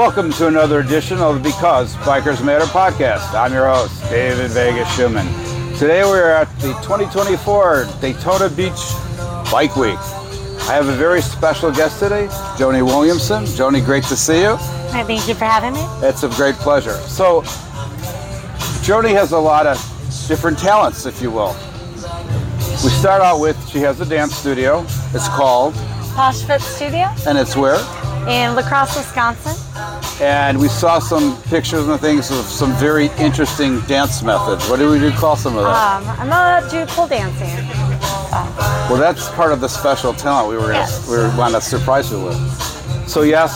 Welcome to another edition of the Because Bikers Matter podcast. I'm your host, David Vegas Schumann. Today we're at the 2024 Daytona Beach Bike Week. I have a very special guest today, Joni Williamson. Joni, great to see you. Hi, thank you for having me. It's a great pleasure. So, Joni has a lot of different talents, if you will. We start out with, she has a dance studio. It's called Posh Fit Studio. And it's where? In La Crosse, Wisconsin. And we saw some pictures and things of some very interesting dance methods. What do we call some of that? I'm gonna do pole dancing. Well, that's part of the special talent we want to surprise you with. So yes,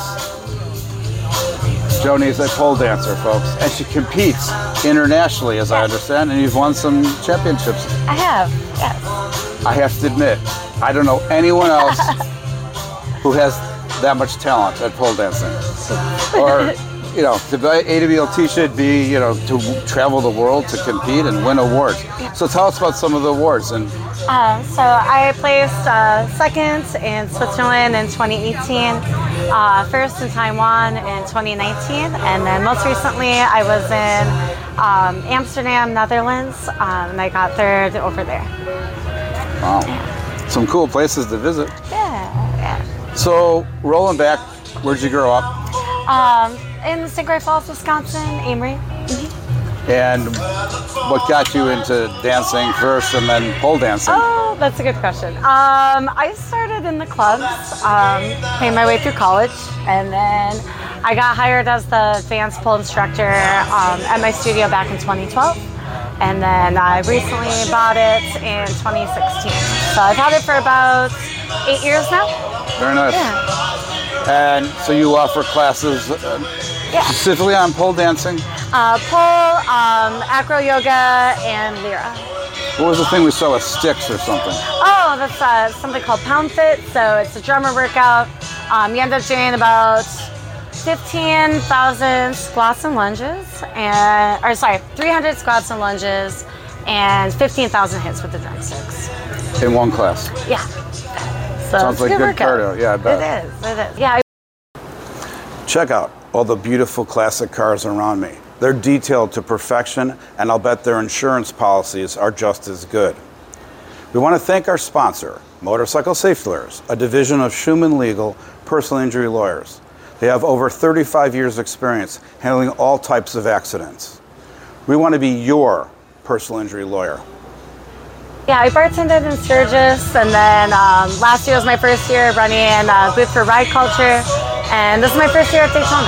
Joni is a pole dancer, folks, and she competes internationally, as I understand, and you've won some championships. I have, yes. I have to admit, I don't know anyone else who has that much talent at pole dancing. Or, you know, to be A to be able to should be, you know, to travel the world to compete and win awards. So tell us about some of the awards. And so I placed second in Switzerland in 2018, first in Taiwan in 2019, and then most recently I was in Amsterdam, Netherlands, and I got third over there. Wow. Yeah. Some cool places to visit. Yeah. So, rolling back, where'd you grow up? In St. Croix Falls, Wisconsin, Amory. Mm-hmm. And what got you into dancing first and then pole dancing? Oh, that's a good question. I started in the clubs, came my way through college, and then I got hired as the advanced pole instructor at my studio back in 2012. And then I recently bought it in 2016. So I've had it for about 8 years now. Very nice. Yeah. And so you offer classes specifically on pole dancing? Pole, acro yoga, and Lyra. What was the thing we saw with sticks or something? Oh, that's something called Pound Fit. So it's a drummer workout. You end up doing about 15,000 squats and lunges, 300 squats and lunges, and 15,000 hits with the drumsticks. In one class? Yeah. So sounds like good cardio. Yeah, I bet. It is. Yeah. Check out all the beautiful classic cars around me. They're detailed to perfection, and I'll bet their insurance policies are just as good. We want to thank our sponsor, Motorcycle Safety Lawyers, a division of Schumann Legal personal injury lawyers. They have over 35 years experience handling all types of accidents. We want to be your personal injury lawyer. Yeah, I bartended in Sturgis, and then last year was my first year running in Booth for Ride Culture, and this is my first year at Daytona.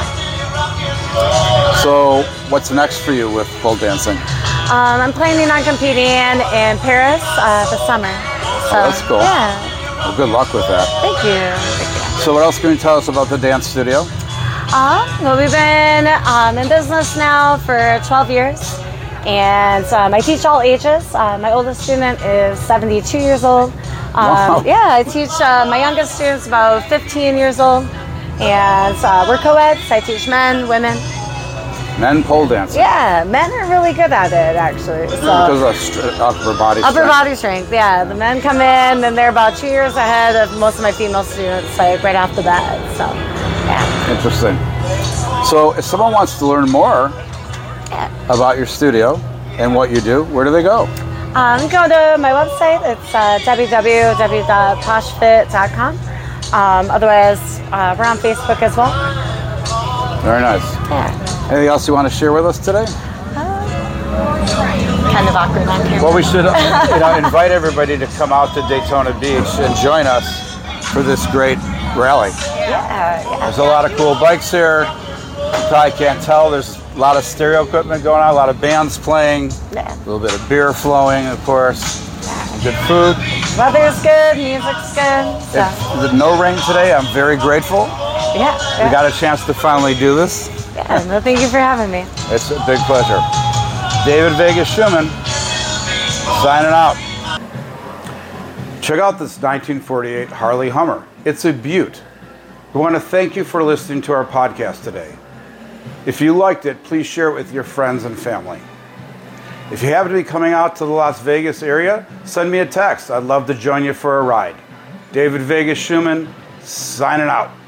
So, what's next for you with pole dancing? I'm planning on competing in Paris this summer. So, that's cool. Yeah. Well, good luck with that. Thank you. So what else can you tell us about the dance studio? Well, we've been in business now for 12 years, and I teach all ages. My oldest student is 72 years old. Wow. Yeah, I teach my youngest students about 15 years old, and we're co-eds. I teach men, women. Men pole dancing. Yeah, men are really good at it, actually. So, because of upper body strength. Upper body strength, yeah. The men come in and they're about 2 years ahead of most of my female students, like right off the bat. So, yeah. Interesting. So, if someone wants to learn more about your studio and what you do, where do they go? Go to my website. It's www.poshfit.com. Otherwise, we're on Facebook as well. Very nice. Yeah. Anything else you want to share with us today? Kind of awkward on camera. Well, we should invite everybody to come out to Daytona Beach and join us for this great rally. Yeah. There's a lot of cool bikes here. You probably can't tell. There's a lot of stereo equipment going on, a lot of bands playing, a little bit of beer flowing, of course. Good food. Weather's good, music's good. So. With no rain today, I'm very grateful. Yeah. We got a chance to finally do this. Yeah, no, thank you for having me. It's a big pleasure. David Vegas Schumann, signing out. Check out this 1948 Harley Hummer. It's a beaut. We want to thank you for listening to our podcast today. If you liked it, please share it with your friends and family. If you happen to be coming out to the Las Vegas area, send me a text. I'd love to join you for a ride. David Vegas Schumann, signing out.